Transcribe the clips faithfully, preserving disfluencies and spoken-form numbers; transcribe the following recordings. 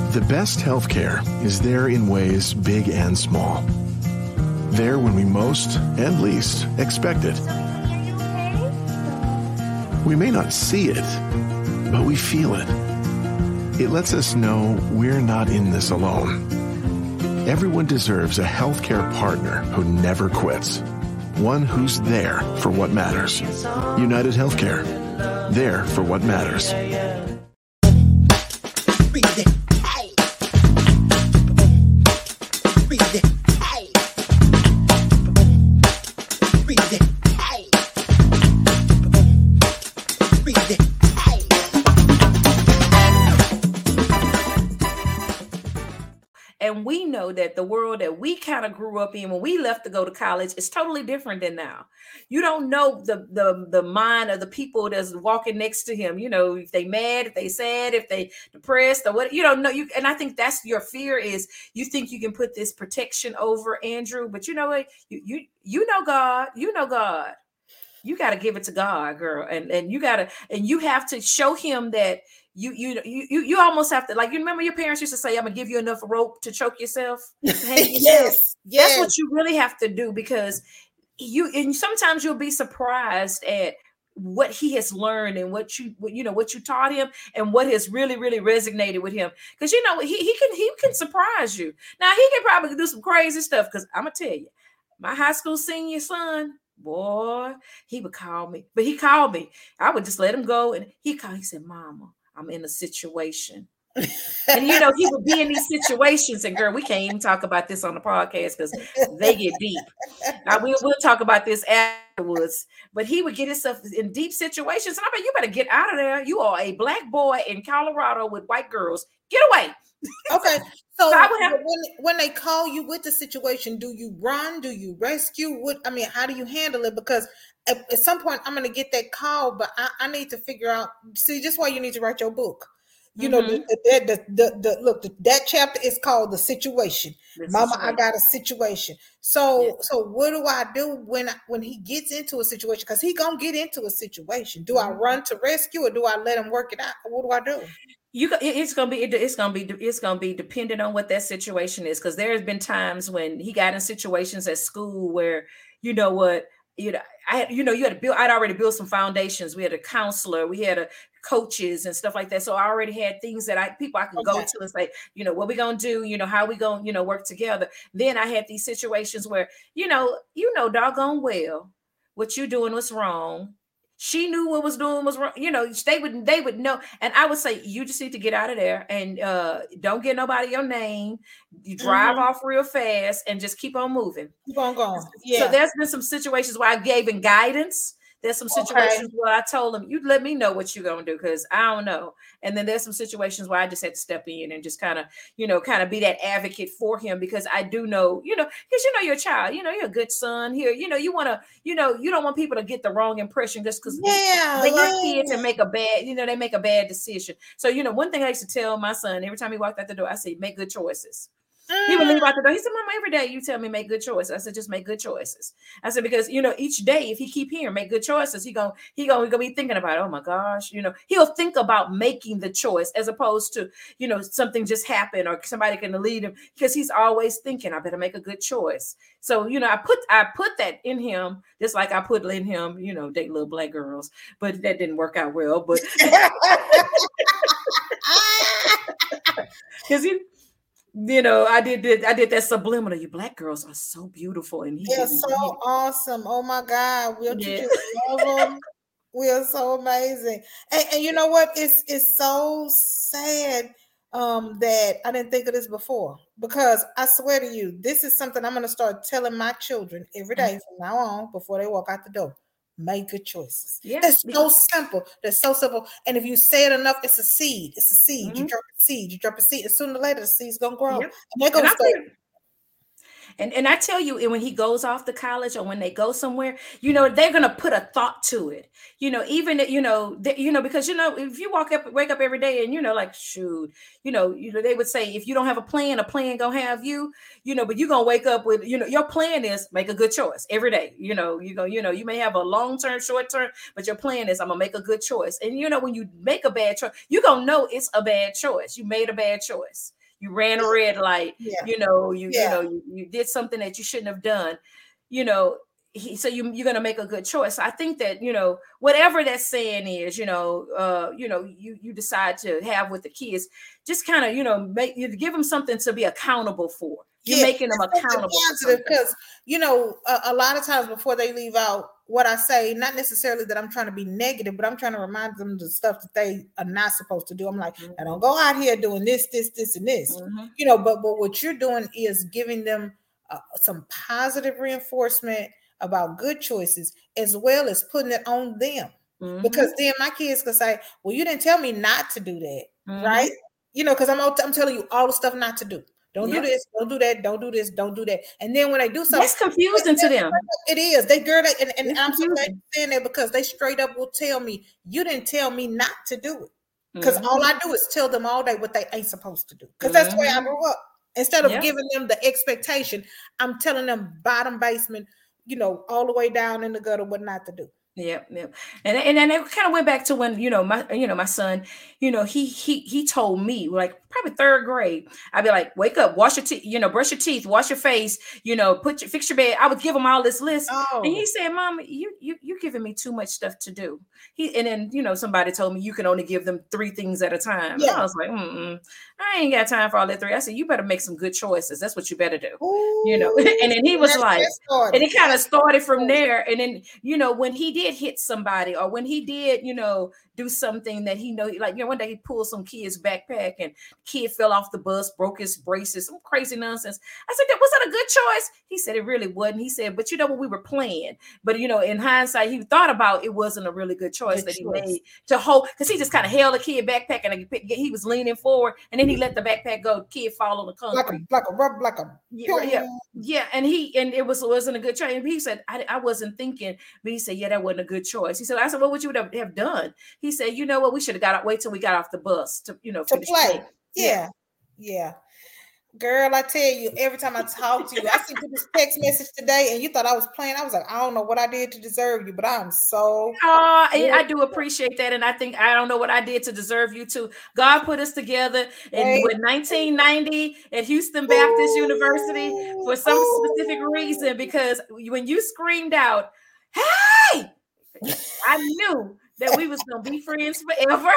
The best healthcare is there in ways big and small. There when we most and least expect it. We may not see it, but we feel it. It lets us know we're not in this alone. Everyone deserves a healthcare partner who never quits. One who's there for what matters. United Healthcare. There for what matters. And we know that the world that we kind of grew up in when we left to go to college is totally different than now. You don't know the the the mind of the people that's walking next to him. You know, if they mad, if they sad, if they depressed or what, you don't know. You and I think that's your fear is you think you can put this protection over Andrew, but you know what? You you you know God, you know God. You got to give it to God, girl. And and you got to and you have to show him that You you you you almost have to, like, you remember your parents used to say, I'm gonna give you enough rope to choke yourself. To hang yourself. Yes, yes. That's what you really have to do, because you and sometimes you'll be surprised at what he has learned and what you you know what you taught him and what has really really resonated with him. Because you know he he can he can surprise you. Now he can probably do some crazy stuff, because I'm gonna tell you, my high school senior son, boy, he would call me, but he called me. I would just let him go, and he called. He said, "Mama, I'm in a situation." And you know, he would be in these situations, and girl, we can't even talk about this on the podcast because they get deep. Now, we'll, we'll talk about this afterwards, but he would get himself in deep situations. And I mean, you better get out of there. You are a black boy in Colorado with white girls. Get away. Okay. So, So I would have- when, when they call you with the situation, do you run? Do you rescue? What I mean, how do you handle it? Because at, at some point, I'm going to get that call, but I, I need to figure out. See, just why you need to write your book. You know, Mhm. the, the, the, the, the look, the, that chapter is called The Situation. The Mama, situation. I got a situation. So, Yeah. so what do I do when I, when he gets into a situation? Because he gonna get into a situation. Do I Mhm. run to rescue, or do I let him work it out? What do I do? You it- it's gonna be it's gonna be it's gonna be dependent on what that situation is, because there has been times when he got in situations at school where, you know what, you know I had you know you had to build I'd already built some foundations. We had a counselor, we had a coaches and stuff like that, so I already had things that I people I could go Okay. to and say, you know, what we gonna do, you know, how we gonna you know work together. Then I had these situations where, you know you know doggone well what you doing was wrong. She knew what was doing was wrong. You know, they would they would know. And I would say, you just need to get out of there and uh, don't get nobody your name. You drive Mhm. off real fast and just keep on moving. Keep on going. So Yeah. there's been some situations where I gave him guidance. There's some Okay. situations where I told him, you let me know what you're going to do, because I don't know. And then there's some situations where I just had to step in and just kind of, you know, kind of be that advocate for him, because I do know, you know, because, you know, you're a child, you know, you're a good son here. You know, you want to, you know, you don't want people to get the wrong impression just because Yeah, they are yeah. kids and make a bad, you know, they make a bad decision. So, you know, one thing I used to tell my son every time he walked out the door, I say, make good choices. He would leave out the door. He said, Mama, every day you tell me make good choices. I said, just make good choices. I said, because, you know, each day, if he keep hearing make good choices, he going he gonna, he gonna be thinking about, oh my gosh, you know, he'll think about making the choice as opposed to, you know, something just happened or somebody can lead him, because he's always thinking, I better make a good choice. So, you know, I put I put that in him, just like I put in him, you know, date little black girls, but that didn't work out well. But because he you know, I did, did I did that subliminal. You black girls are so beautiful, and he They're didn't- so awesome. Oh my God. We'll Yeah. teach you love them. We are so amazing. And, and you know what? It's it's so sad um, that I didn't think of this before, because I swear to you, this is something I'm going to start telling my children every day from now on before they walk out the door. Make good choices. Yeah, That's so because- simple. That's so simple. And if you say it enough, it's a seed. It's a seed. You Mhm. drop a seed. You drop a seed. And sooner or later, the seed's gonna grow. Yep. And they're And gonna I start. think- And, and I tell you, and when he goes off to college or when they go somewhere, you know, they're going to put a thought to it, you know, even, you know, they, you know, because, you know, if you walk up, wake up every day and, you know, like, shoot, you know, you know, they would say, if you don't have a plan, a plan going to have you, you know, but you're going to wake up with, you know, your plan is make a good choice every day. You know, you go, you know, you may have a long-term, short-term, but your plan is I'm going to make a good choice. And, you know, when you make a bad choice, you're going to know it's a bad choice. You made a bad choice. you ran a red light, Yeah. you know, you Yeah. you know, you, you did something that you shouldn't have done, you know. He, so you you're gonna make a good choice. I think that, you know, whatever that saying is, you know, uh, you know, you you decide to have with the kids, just kind of, you know, make you give them something to be accountable for. You're Yeah, making them accountable for something. Because, you know, a, a lot of times before they leave out, what I say, not necessarily that I'm trying to be negative, but I'm trying to remind them of the stuff that they are not supposed to do. I'm like, Mhm. I don't go out here doing this, this, this, and this, Mhm. you know, but but what you're doing is giving them uh, some positive reinforcement about good choices, as well as putting it on them. Mhm. Because then my kids can say, well, you didn't tell me not to do that, Mhm. right? You know, because I'm, I'm telling you all the stuff not to do. Don't Yep. do this, don't do that, don't do this, don't do that. And then when they do something, That's confusing to them. it is. They girl, and, and It's I'm so glad confusing. you're saying that, because they straight up will tell me, you didn't tell me not to do it. Because Mhm. all I do is tell them all day what they ain't supposed to do. Because that's the way I Mhm. grew up. Instead of Yep. giving them the expectation, I'm telling them bottom basement, you know, all the way down in the gutter what not to do. Yep, yep. And and then it kind of went back to when, you know, my you know, my son, you know, he he he told me, like, probably third grade, I'd be like, wake up, wash your teeth, you know, brush your teeth, wash your face, you know, put your fix your bed. I would give him all this list. Oh. And he said, Mom, you you you giving me too much stuff to do. He and then, you know, somebody told me you can only give them three things at a time. Yeah. And I was like, mm-mm, I ain't got time for all that three. I said, you better make some good choices. That's what you better do. Ooh, You know, and then he was that's- like, that's started. and it kind of That's started from started. there. And then, you know, when he did hit somebody, or when he did, you know, do something that he know, like, you know, one day he pulled some kid's backpack and kid fell off the bus, broke his braces, some crazy nonsense. I said, was that a good choice? He said it really wasn't. He said, but you know what, we were playing. But, you know, in hindsight, he thought about it wasn't a really good choice Good that he choice. made to hold, because he just kind of held a kid backpack and he was leaning forward, and then he let the backpack go. Kid fall on the concrete. Like a like a rub, like a Yeah, yeah, yeah, and he and it was wasn't a good choice. And he said, I, I wasn't thinking, but he said, yeah, that wasn't a good choice. He said, I said, what would you have, have done? He said, you know what, we should have got out, wait till we got off the bus to, you know, to finish play. playing. Yeah. yeah. Girl, I tell you, every time I talk to you, I sent you this text message today and you thought I was playing. I was like, I don't know what I did to deserve you, but I'm so Oh, I, I do appreciate that. And I think I don't know what I did to deserve you too. God put us together in Hey. with nineteen ninety at Houston Baptist Ooh. University for some Ooh. specific reason, because when you screamed out, hey, I knew that we was gonna be friends forever.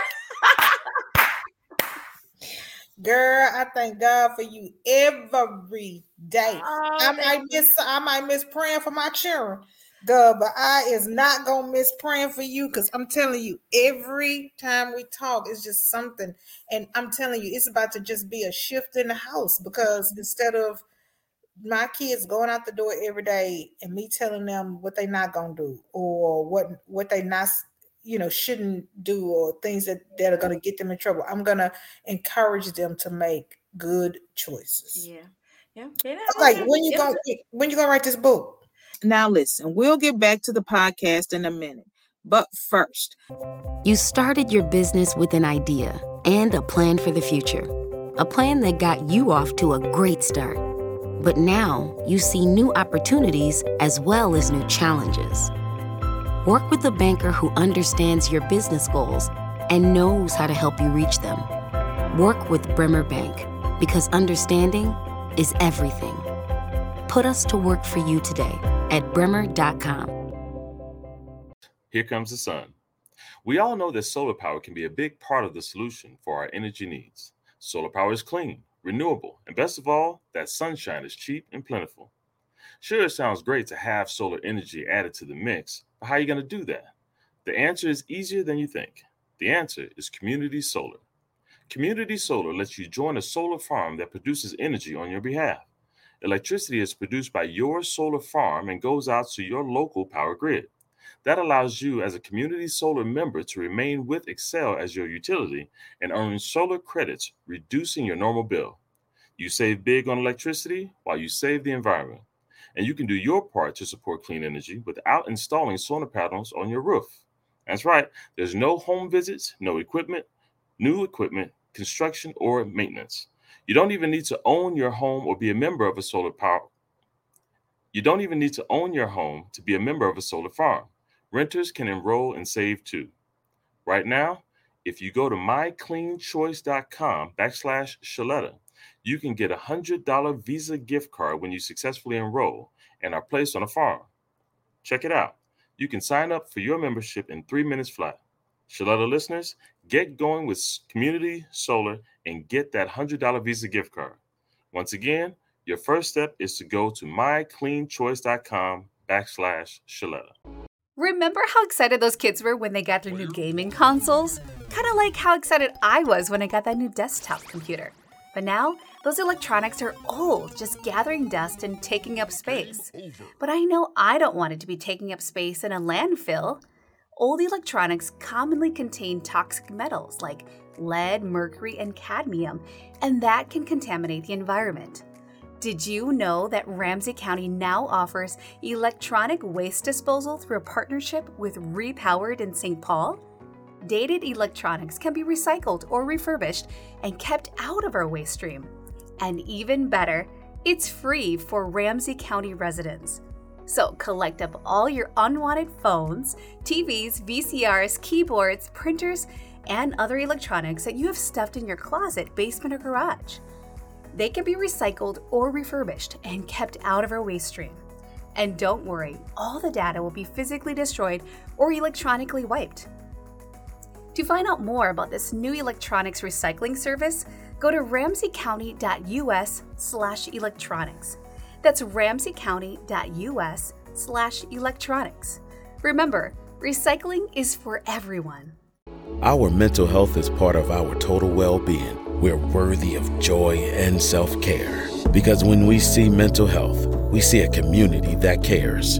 Girl, I thank God for you every day. Oh, I might miss I might miss praying for my children. God, but I is not gonna miss praying for you, because I'm telling you, every time we talk, it's just something. And I'm telling you, it's about to just be a shift in the house, because instead of my kids going out the door every day and me telling them what they're not gonna do, or what what they not, you know, shouldn't do, or things that, that are going to get them in trouble, I'm going to encourage them to make good choices. Yeah. Yeah. yeah okay, when you going when you going to write this book? Now listen, we'll get back to the podcast in a minute. But first, you started your business with an idea and a plan for the future. A plan that got you off to a great start. But now you see new opportunities as well as new challenges. Work with a banker who understands your business goals and knows how to help you reach them. Work with Bremer Bank, because understanding is everything. Put us to work for you today at bremer dot com. Here comes the sun. We all know that solar power can be a big part of the solution for our energy needs. Solar power is clean, renewable, and best of all, that sunshine is cheap and plentiful. Sure, it sounds great to have solar energy added to the mix, but how are you going to do that? The answer is easier than you think. The answer is Community Solar. Community Solar lets you join a solar farm that produces energy on your behalf. Electricity is produced by your solar farm and goes out to your local power grid. That allows you as a Community Solar member to remain with Excel as your utility and earn solar credits, reducing your normal bill. You save big on electricity while you save the environment. And you can do your part to support clean energy without installing solar panels on your roof. That's right, there's no home visits, no equipment, new equipment, construction, or maintenance. You don't even need to own your home or be a member of a solar power. You don't even need to own your home to be a member of a solar farm. Renters can enroll and save too. Right now, if you go to mycleanchoice.com backslash Shaletta, You can get a one hundred dollars Visa gift card when you successfully enroll and are placed on a farm. Check it out. You can sign up for your membership in three minutes flat. Shaletta listeners, get going with Community Solar and get that one hundred dollars Visa gift card. Once again, your first step is to go to mycleanchoice.com backslash Shaletta. Remember how excited those kids were when they got their new gaming consoles? Kind of like how excited I was when I got that new desktop computer. But now, those electronics are old, just gathering dust and taking up space. But I know I don't want it to be taking up space in a landfill. Old electronics commonly contain toxic metals like lead, mercury, and cadmium, and that can contaminate the environment. Did you know that Ramsey County now offers electronic waste disposal through a partnership with Repowered in Saint Paul? Dated electronics can be recycled or refurbished and kept out of our waste stream. And even better, it's free for Ramsey County residents. So collect up all your unwanted phones, T Vs, V C Rs, keyboards, printers, and other electronics that you have stuffed in your closet, basement, or garage. They can be recycled or refurbished and kept out of our waste stream. And don't worry, all the data will be physically destroyed or electronically wiped. To find out more about this new electronics recycling service, go to ramseycounty.us slash electronics. That's ramseycounty.us slash electronics. Remember, recycling is for everyone. Our mental health is part of our total well-being. We're worthy of joy and self-care. Because when we see mental health, we see a community that cares.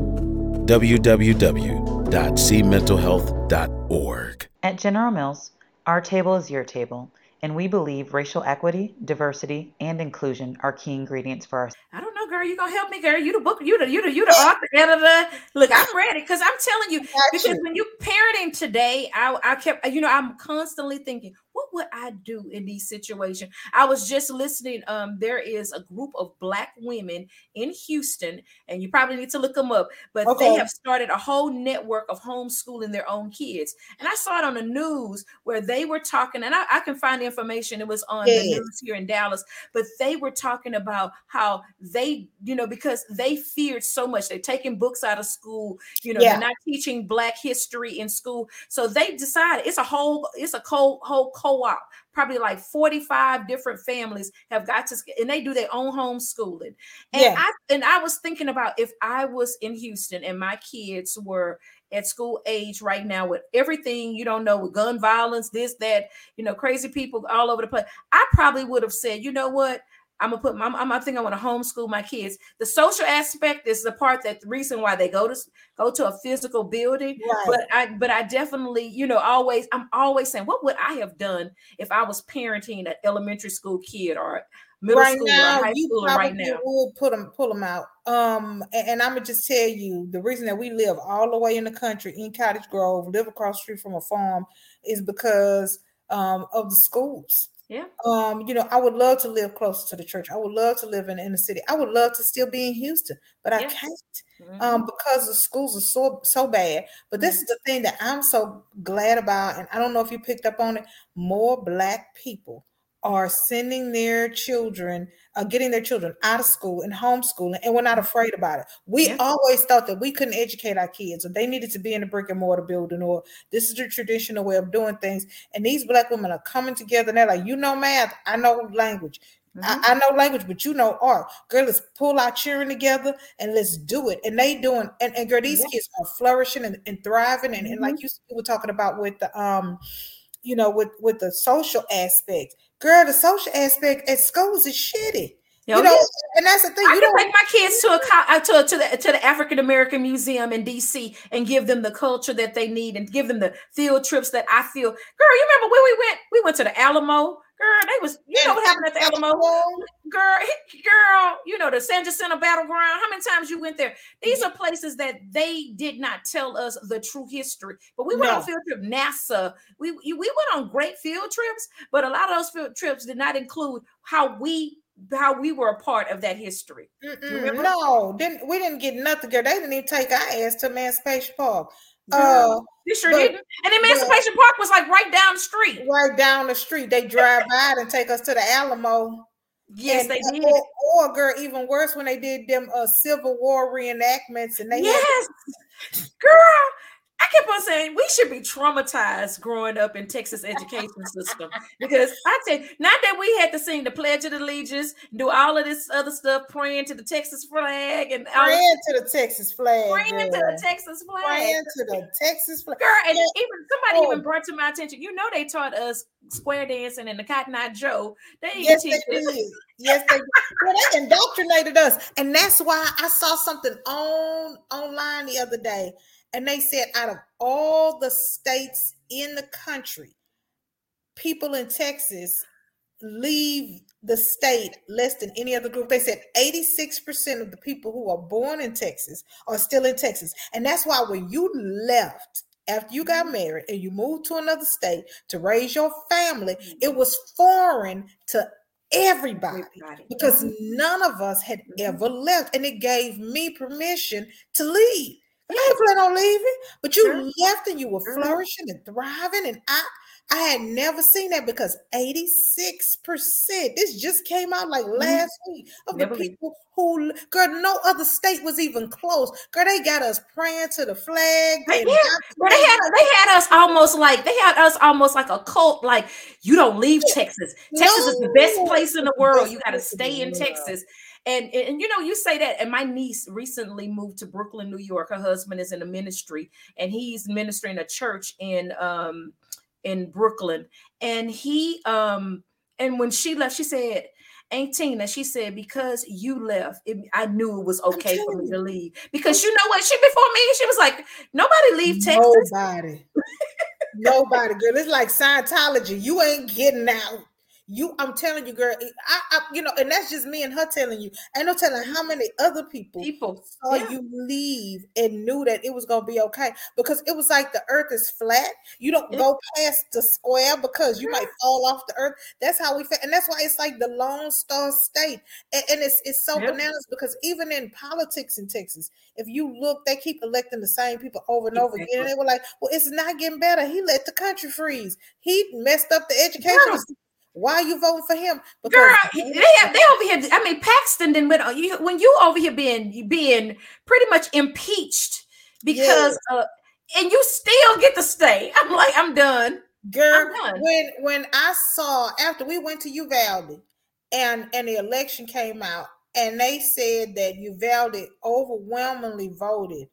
w w w dot see mental health dot org. At General Mills, our table is your table, and we believe racial equity, diversity, and inclusion are key ingredients for our. I don't know, girl. You gonna help me, girl? You the book, you the you the you the author, editor. Look, I'm ready because I'm telling you, because when you parenting today, I I kept, you know, I'm constantly thinking, what would I do in these situations? I was just listening. Um, there is a group of Black women in Houston, and you probably need to look them up, but okay. They have started a whole network of homeschooling their own kids. And I saw it on the news where they were talking, and I, I can find the information. It was on yes. the news here in Dallas, but they were talking about how they, you know, because they feared so much. They're taking books out of school, you know, yeah. they're not teaching Black history in school. So they decided it's a whole, it's a whole, whole co-op. Probably like forty-five different families have got to, and they do their own homeschooling. And yeah. I and I was thinking about if I was in Houston and my kids were at school age right now with everything, you don't know, with gun violence, this, that, you know, crazy people all over the place. I probably would have said, you know what? I'm gonna put my, I'm, I think I want to homeschool my kids. The social aspect is the part that the reason why they go to go to a physical building. Right. But I, but I definitely, you know, always, I'm always saying, what would I have done if I was parenting an elementary school kid or middle right school now, or high you school right now? Would put them, pull them out. Um, and, and I'm gonna just tell you, the reason that we live all the way in the country in Cottage Grove, live across the street from a farm, is because um, of the schools. Yeah. Um, you know, I would love to live closer to the church. I would love to live in, in the city. I would love to still be in Houston, but I yeah. can't mm-hmm. um, because the schools are so so bad. But this mm-hmm. is the thing that I'm so glad about, and I don't know if you picked up on it. More Black people are sending their children, uh, getting their children out of school and homeschooling, and we're not afraid about it. We yeah. always thought that we couldn't educate our kids, or they needed to be in a brick and mortar building, or this is the traditional way of doing things. And these Black women are coming together, and they're like, you know math, I know language. Mm-hmm. I, I know language, but you know art. Girl, let's pull our children together and let's do it. And they doing, and, and girl, these yeah. kids are flourishing and, and thriving. And, mm-hmm. and like you were talking about with the, um, you know, with, with the social aspect. Girl, the social aspect at schools is shitty. Yo, you know, yes. and that's the thing. I you can take my kids to a to, to the to the African American Museum in D C and give them the culture that they need and give them the field trips that I feel. Girl, you remember when we went? We went to the Alamo. Girl, they was you yeah, know what happened at the Alamo. Girl, girl, you know the San Jacinto Battleground. How many times you went there? These yeah. are places that they did not tell us the true history. But we went no. on field trip. NASA. We we went on great field trips, but a lot of those field trips did not include how we. how we were a part of that history. No, didn't we didn't get nothing, girl. They didn't even take our ass to Emancipation Park. Uh, you sure but, didn't. And Emancipation but, Park was like right down the street. Right down the street. They drive by and take us to the Alamo. Yes, and, they did. Or, or girl, even worse when they did them uh, Civil War reenactments, and they yes, had- girl. I kept on saying we should be traumatized growing up in Texas education system because I said not that we had to sing the Pledge of Allegiance, do all of this other stuff, praying to the Texas flag and all praying to the Texas flag, praying girl. to the Texas flag, praying to the Texas flag, girl. And yeah. even somebody oh. even brought to my attention. You know, they taught us square dancing and the Cotton Eye Joe. They yes, teach they us. did. Yes, they did. Well, they indoctrinated us, and that's why I saw something on online the other day. And they said out of all the states in the country, people in Texas leave the state less than any other group. They said eighty-six percent of the people who are born in Texas are still in Texas. And that's why when you left after you got married and you moved to another state to raise your family, it was foreign to everybody, everybody. because mm-hmm. none of us had mm-hmm. ever left. And it gave me permission to leave. I ain't planning on leaving, but you sure. left and you were sure. flourishing and thriving. And I, I had never seen that because eighty-six percent, this just came out like last mm-hmm. week, of never the people who, girl, no other state was even close. Girl, they got us praying to the flag. Right, yeah. Girl, they had they had us almost like they had us almost like a cult. Like, you don't leave Texas. Texas no. is the best place in the world. You got to stay in Texas. And, and, and, you know, you say that, and my niece recently moved to Brooklyn, New York. Her husband is in the ministry, and he's ministering a church in um in Brooklyn. And he um and when she left, she said, Aunt Tina, she said, because you left, it, I knew it was okay for me to leave. Because you know what? She before me, she was like, nobody leave Texas. Nobody. Nobody, girl. It's like Scientology. You ain't getting out. You, I'm telling you, girl, I, I, you know, and that's just me and her telling you. I know telling how many other people, people saw yeah. you leave and knew that it was going to be okay, because it was like the earth is flat. You don't yeah. go past the square because you yeah. might fall off the earth. That's how we feel. And that's why it's like the Lone Star State. And, and it's, it's so yeah. bananas, because even in politics in Texas, if you look, they keep electing the same people over and over exactly. again. And they were like, well, it's not getting better. He let the country freeze. He messed up the education. Yeah. Why are you voting for him? Because girl, they have, they over here. I mean, Paxton then went. You when you over here being being pretty much impeached because, yeah. uh, and you still get to stay. I'm like, I'm done, girl. I'm done. When when I saw after we went to Uvalde, and and the election came out, and they said that Uvalde overwhelmingly voted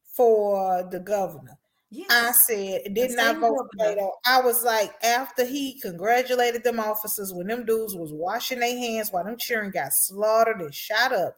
for the governor. Yes. I said, did not vote for Beto. I was like, after he congratulated them officers when them dudes was washing their hands while them children got slaughtered and shot up.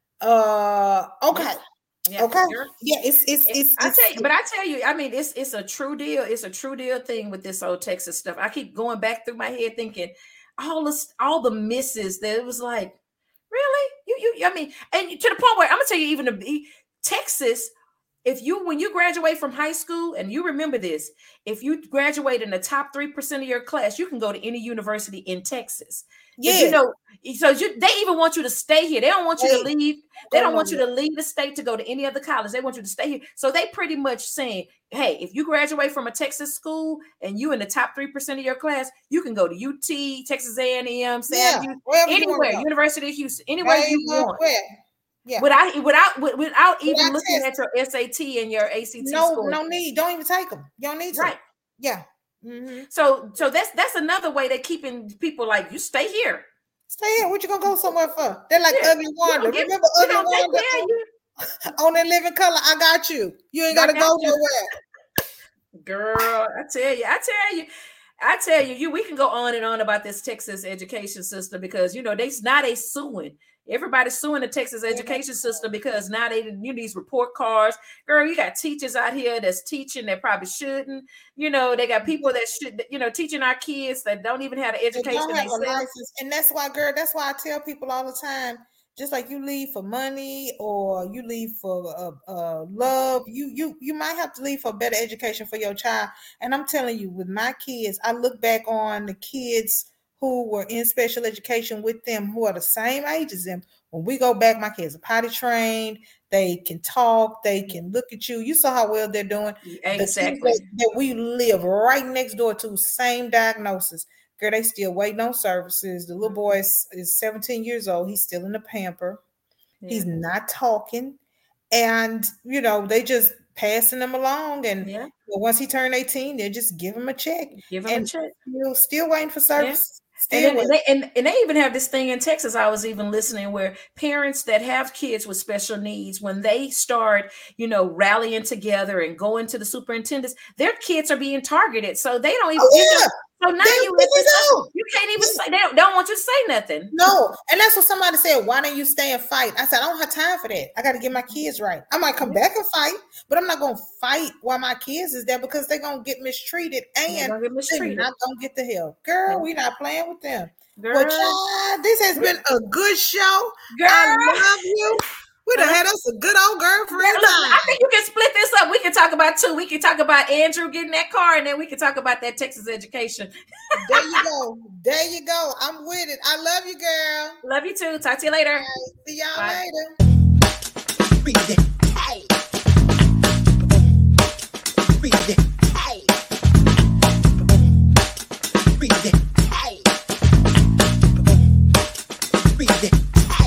Uh, okay. Yeah. Okay. Yeah, it's it's it's. I it's, tell you, but I tell you, I mean, it's it's a true deal. It's a true deal thing with this old Texas stuff. I keep going back through my head thinking all this, all the misses that it was like, really? You you I mean, and to the point where I'm gonna tell you, even the Texas. If you, when you graduate from high school, and you remember this, if you graduate in the top three percent of your class, you can go to any university in Texas. Yeah. You know, so you, they even want you to stay here. They don't want you hey. to leave. They don't want you to leave the state to go to any other college. They want you to stay here. So they pretty much saying, hey, if you graduate from a Texas school and you in the top three percent of your class, you can go to U T, Texas A and M, yeah, anywhere, University of Houston, anywhere you want. Where? Yeah. Without without without even without looking test. at your S A T and your A C T no, score. No need. Don't even take them. You don't need to. Right. Yeah. Mm-hmm. So so that's that's another way they're keeping people like, you stay here. Stay here. What you gonna go somewhere for? They're like yeah. Ugly Wanda. Get, Remember Ugly Wanda on, on that Living Color? I got you. You ain't gotta go you. nowhere. Girl, I tell you, I tell you. I tell you, you we can go on and on about this Texas education system because you know they now they suing. Everybody's suing the Texas education system because now they you these report cards. Girl, you got teachers out here that's teaching that probably shouldn't. You know, they got people that should, you know, teaching our kids that don't even have the education. Have a and that's why, girl, that's why I tell people all the time, just like you leave for money or you leave for uh, uh, love, you you you might have to leave for better education for your child. And I'm telling you, with my kids, I look back on the kids who were in special education with them, who are the same age as them. When we go back, my kids are potty trained. They can talk. They can look at you. You saw how well they're doing. Exactly. The that, that we live right next door to, same diagnosis. Girl, they still waiting on services. The little boy is, is seventeen years old. He's still in the pamper. Yeah. He's not talking. And, you know, they just passing him along. And yeah. well, once he turned eighteen, they just give him a check. Give him and a check. Still, still waiting for services. Yeah. And, then, they, and, and they even have this thing in Texas, I was even listening, where parents that have kids with special needs, when they start, you know, rallying together and going to the superintendents, their kids are being targeted. So they don't even, oh, yeah. you know, so now you, you can't even say, they don't, don't want you to say nothing. No. And that's what somebody said, why don't you stay and fight? I said, I don't have time for that. I got to get my kids right. I might come back and fight, but I'm not going to fight while my kids is there, because they're going to get mistreated and they're, get mistreated. They're not going to get the help. Girl, yeah. We're not playing with them. Girl. Well, child, this has been a good show. Girl. I love you. We done had us a good old girlfriend time. I think you can split this up. We can talk about two. We can talk about Andrew getting that car, and then we can talk about that Texas education. There you go. There you go. I'm with it. I love you, girl. Love you too. Talk to you later. Right. See y'all Bye. later. Beat it. Hey. Beat it. Hey. Beat it. Hey. Beat it.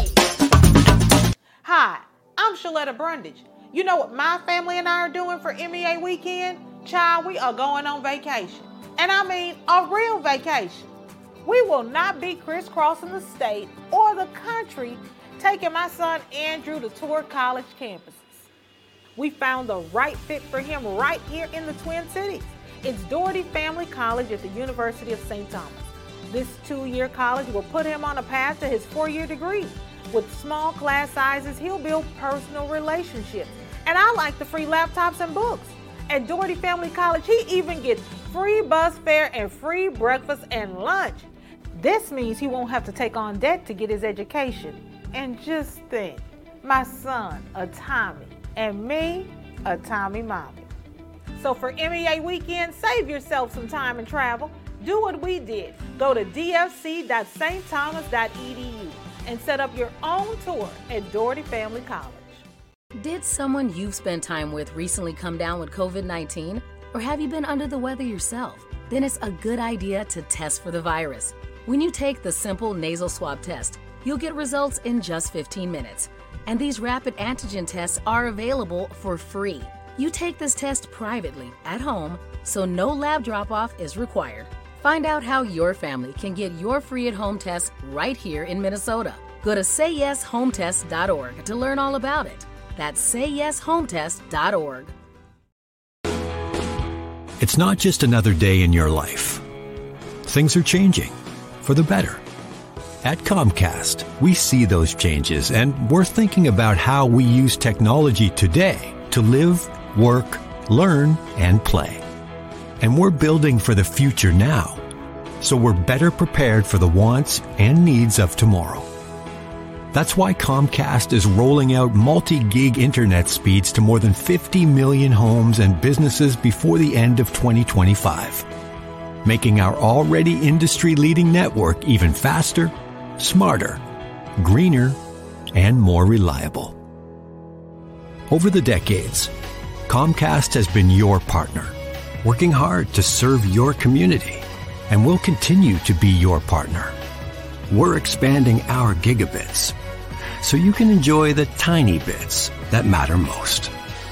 Hi, I'm Shaletta Brundage. You know what my family and I are doing for M E A weekend? Child, we are going on vacation. And I mean a real vacation. We will not be crisscrossing the state or the country taking my son Andrew to tour college campuses. We found the right fit for him right here in the Twin Cities. It's Doherty Family College at the University of Saint Thomas. This two-year college will put him on a path to his four-year degree. With small class sizes, he'll build personal relationships. And I like the free laptops and books. At Doherty Family College, he even gets free bus fare and free breakfast and lunch. This means he won't have to take on debt to get his education. And just think, my son, a Tommy, and me, a Tommy mommy. So for M E A weekend, save yourself some time and travel. Do what we did. Go to d f c dot st thomas dot e d u. and set up your own tour at Doherty Family College. Did someone you've spent time with recently come down with covid nineteen? Or have you been under the weather yourself? Then it's a good idea to test for the virus. When you take the simple nasal swab test, you'll get results in just fifteen minutes. And these rapid antigen tests are available for free. You take this test privately at home, so no lab drop-off is required. Find out how your family can get your free at-home test right here in Minnesota. Go to say yes home test dot org to learn all about it. That's say yes home test dot org. It's not just another day in your life. Things are changing for the better. At Comcast, we see those changes, and we're thinking about how we use technology today to live, work, learn, and play. And we're building for the future now, so we're better prepared for the wants and needs of tomorrow. That's why Comcast is rolling out multi-gig internet speeds to more than fifty million homes and businesses before the end of twenty twenty-five, making our already industry-leading network even faster, smarter, greener, and more reliable. Over the decades, Comcast has been your partner, working hard to serve your community, and will continue to be your partner. We're expanding our gigabits so you can enjoy the tiny bits that matter most.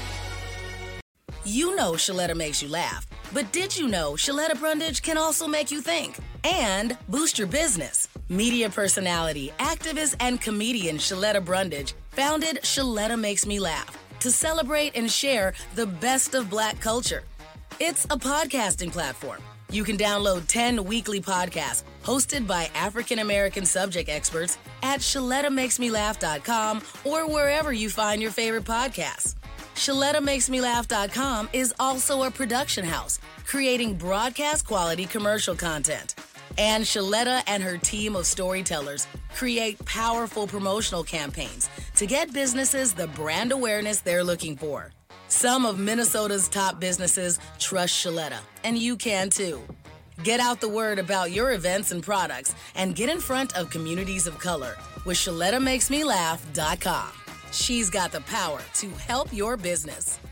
You know Shaletta makes you laugh, but did you know Shaletta Brundage can also make you think and boost your business? Media personality, activist, and comedian Shaletta Brundage founded Shaletta Makes Me Laugh to celebrate and share the best of Black culture. It's a podcasting platform. You can download ten weekly podcasts hosted by African-American subject experts at shaletta makes me laugh dot com or wherever you find your favorite podcasts. shaletta makes me laugh dot com is also a production house creating broadcast quality commercial content. And Shaletta and her team of storytellers create powerful promotional campaigns to get businesses the brand awareness they're looking for. Some of Minnesota's top businesses trust Shaletta, and you can too. Get out the word about your events and products and get in front of communities of color with shaletta makes me laugh dot com. She's got the power to help your business.